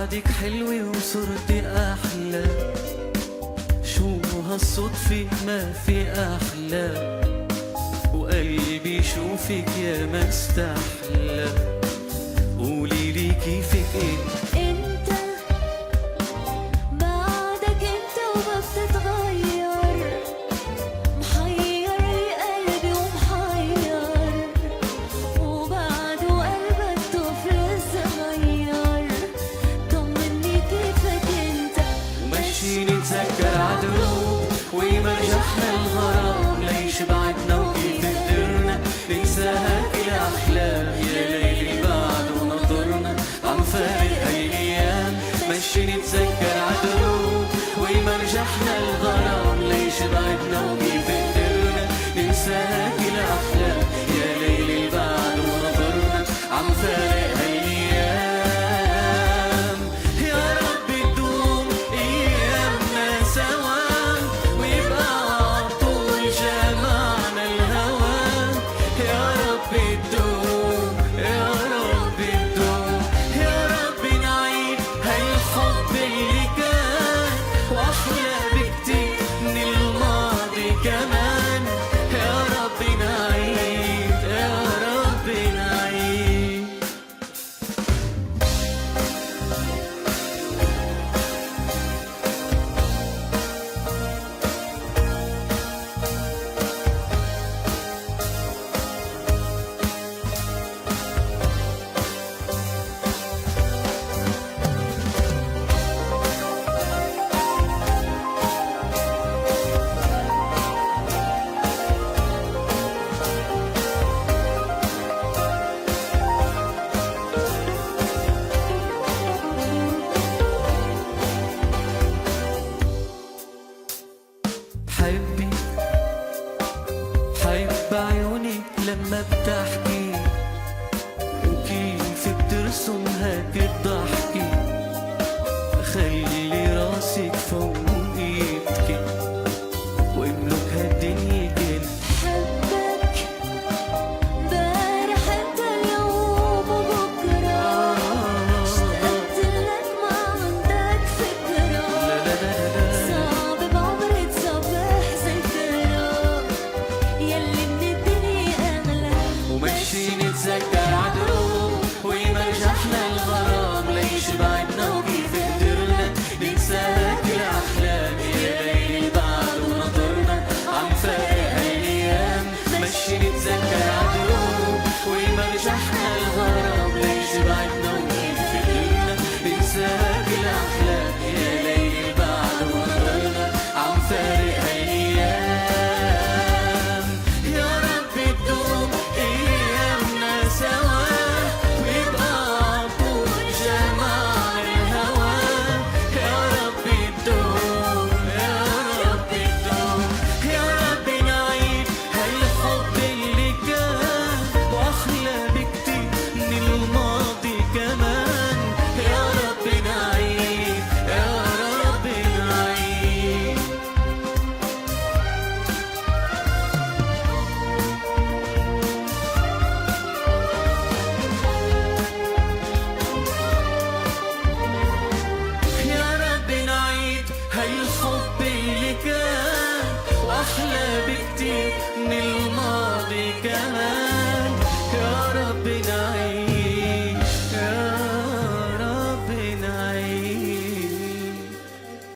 بعدك حلوة وصرتي أحلى، شو هالصدفة ما في أحلى، وقلبي شوفك يا ما استحلى. قوليلي كيفك انت بعدك انت وما بتتغير، محير قلبي ومحير، وبعده قلبك طفل صغير. طمني كيفك انت ومشيني نتذكر عدروب ويمرجحنا الغرام، ليش بعدنا وكيف قدرنا ننسى هاك الأحلام. يا ليلي بعد ونظرنا عم فارق هالايام، مشيني نتذكر عدروب ويمرجحنا الغرام، ليش بعدنا وكيف قدرنا ننسى هاك الأحلام. يا ليلي بعد ونظرنا عم فارق هالايام. يا رب تدوم ايامنا سوا ويبقى عطول جمعنا الهوى. يا رب تدوم، يا رب تدوم، يا رب نعيد هالحب اللي كان واحلى بكتير من الماضي كمان. يا رب نعيد، يا رب نعيد. بحبك، بحب عيونك لما بتحكي، وكيف بترسم هاك الضحكة. خلي راسك فوق ايدك واملك هالدنيا كلها. حبك امبارح انت اليوم وبكره، اشتقت لك ما عندك فكره. لا لا لا لا صعب بعمري تصبح ذكرى، يلي من الدنيا اغلى. ومشي نتذكر عدروب ويمرجحنا الغرام، ليش بعدنا وكيف قدرنا ننسى هاك الأحلام. يا ليلي بعد ونظرنا عم فارق هالايام، مشي نتذكر عدروب ويمرجحنا الغرام، ليش بعدنا وكيف قدرنا ننسى هاك الأحلام. يا ليلي بعد ونظرنا عم فارق هالايام. يا رب تدوم ايامنا سوا ويبقى عطول جمعنا الهوى. يا رب تدوم، يا رب تدوم، يا رب نعيد هالحب اللي كان واحلى بكتير من الماضي كمان. يا رب نعيد، يا رب نعيد. يا رب نعيد هالحب اللي كان واحلى بكتير من